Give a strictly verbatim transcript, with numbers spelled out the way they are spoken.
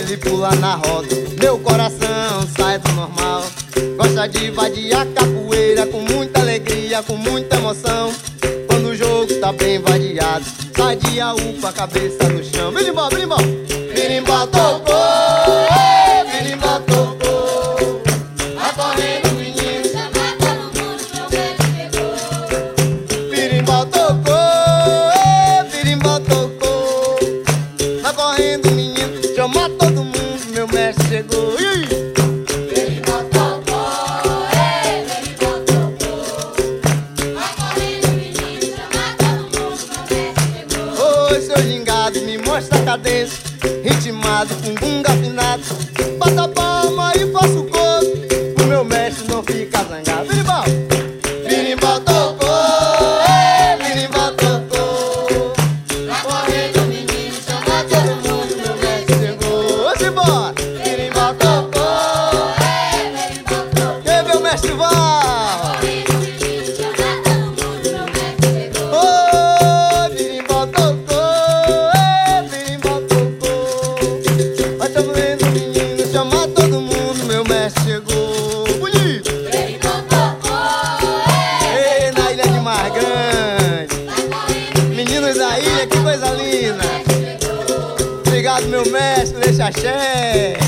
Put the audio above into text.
ele pula na roda, meu coração sai do normal. Gosta de vadiar capoeira com muita alegria, com muita emoção. Quando o jogo tá bem vadiado, sai de aú com a cabeça no chão. Birimbau, birimbau. Birimbau tocou, birimbau tocou. Vai correndo menino, chama todo mundo, meu mestre chegou. Birimbau tocou, birimbau tocou. Vai correndo menino, chama todo mundo, meu mestre chegou. Birimbau tocou, birimbau tocou. Vai correndo menino, chama todo mundo, meu mestre chegou. Oi, seu gingado, me mostra a cadência, ritmado com gunga afinado. Bata a palma e faço o corpo, o meu mestre não fica zangado. Birimbau, birimbau tocou, birimbau tocou. Vai correndo menino, chama todo mundo, meu mestre chegou. Vamos embora. Birimbau tocou, birimbau tocou. E meu mestre vai. Vai correndo menino, chama todo mundo, meu mestre chegou. Oh, birimbau tocou, birimbau tocou. Vai correndo menino, chama todo mundo, meu mestre chegou. Bonito. Birimbau tocou, ei, na ilha de Mar Grande. Vai correndo meninos da ilha, que coisa linda. Obrigado, meu mestre, deixa axé.